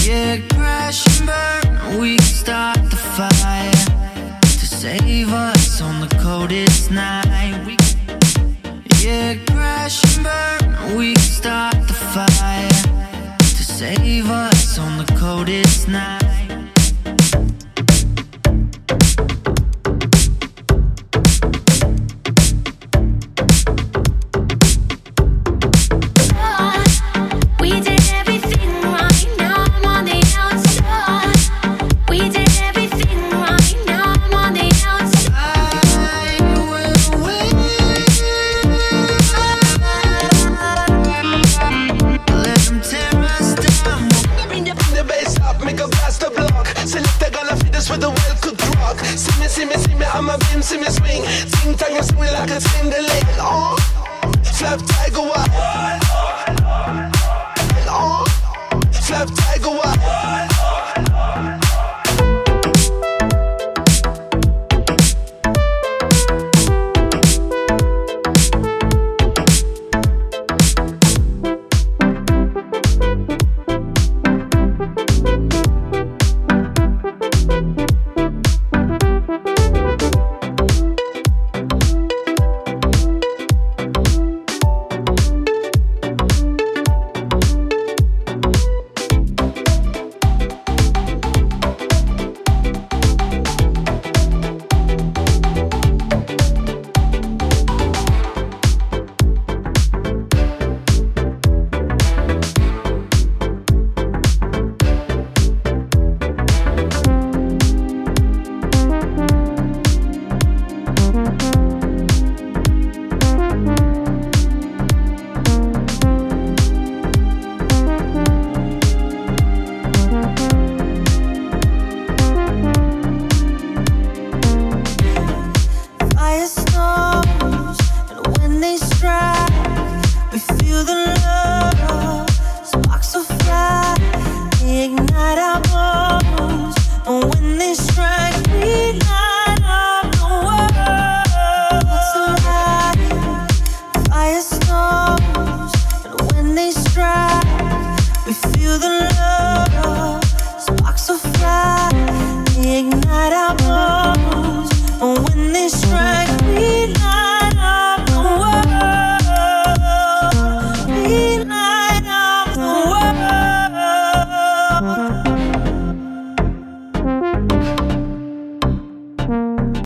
Yeah, crash and burn, we can start the fire to save us on the coldest night. Yeah, crash and burn, we can start the fire to save us on the coldest night. See me swing, ting tang, swing like a Timberlake. Oh, flap tiger walk. Oh, flap tiger walk. We feel the